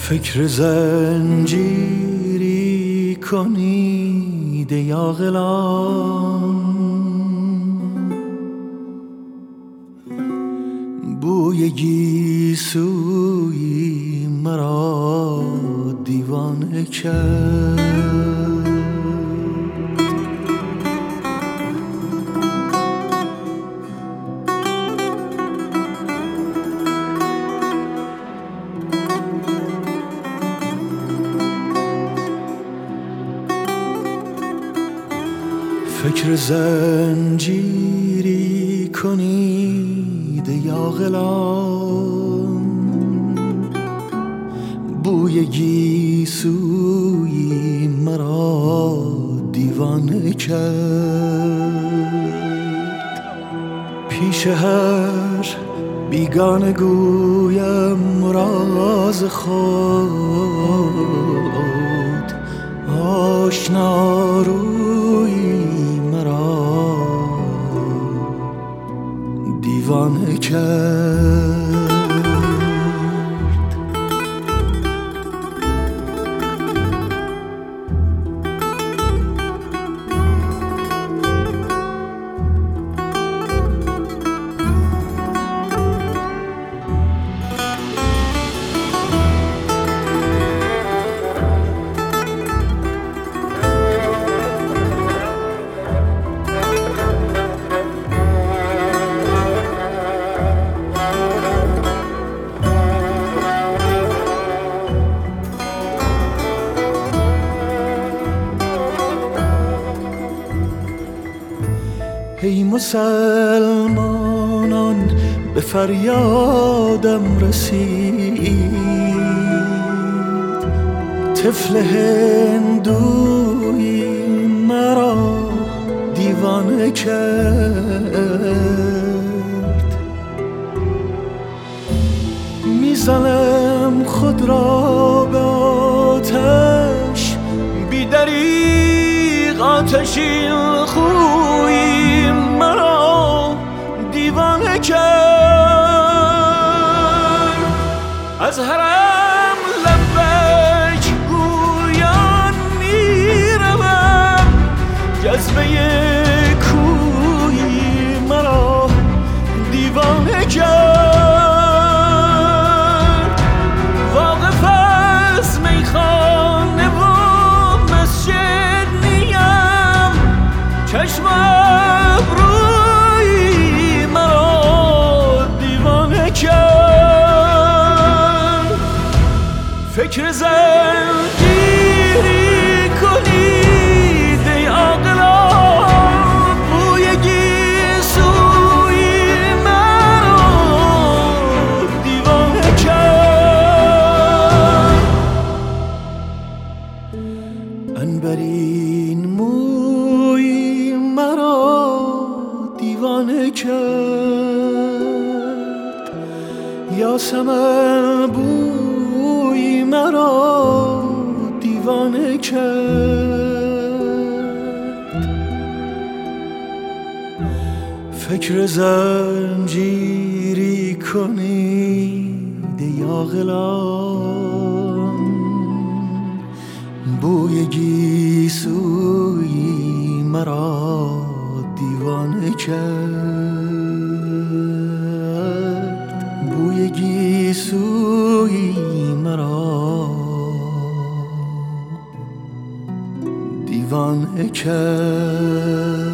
فکر زنجیری کنید ای عاقلان، بوی گیسویی مرا دیوانه کرد. فکر زنجیری کنید ای عاقلان، بوی گیسویی مرا دیوانه کرد. پیش هر بیگانه گویم راز خود، آشنا رویی مرا دیوانه کرد. ای مسلمانان به فریادم رسید، طفل هندویی مرا دیوانه کرد. میزنم خود را به آتش، بی دریغ آتشین خویی مرا دیوانه کرد. از حرم لبیک گویان میروم، جذبه کویی مرا دیوانه کرد. واقف از میخانه و مسجد نیم، چشم ابرویی مرا دیوانه کرد. فکر زنجیری کنید ای عاقلان، بوی گیسویی مرا دیوانه کرد. عنبرین مویی مرا دیوانه کرد. یاسمن بویی مرا دیوانه کرد. فکر زنجیری کنید ای عاقلان، بوی گیسویی مرا دیوانه کرد. بوی گیسویی مرا دیوانه کرد.